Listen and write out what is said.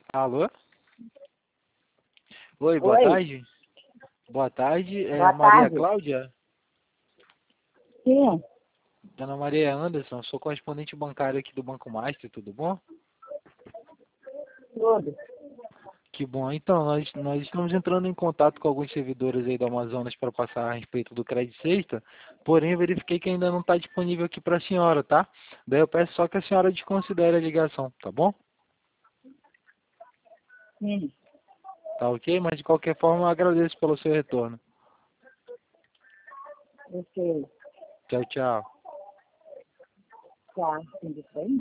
Alô? Oi, boa Oi, tarde. Boa tarde, boa Maria tarde. Cláudia? Sim, Dona Maria Anderson, sou correspondente bancário aqui do Banco Master, tudo bom? tudo. Que bom. Então, nós estamos entrando em contato com alguns servidores aí do Amazonas para passar a respeito do Crédito Sexta, porém eu verifiquei que ainda não está disponível aqui para a senhora, tá? Daí eu peço só que a senhora desconsidere a ligação, tá bom? Sim, Tá ok? Mas de qualquer forma eu agradeço pelo seu retorno. ok. Tchau, tchau. Tá, tudo bem?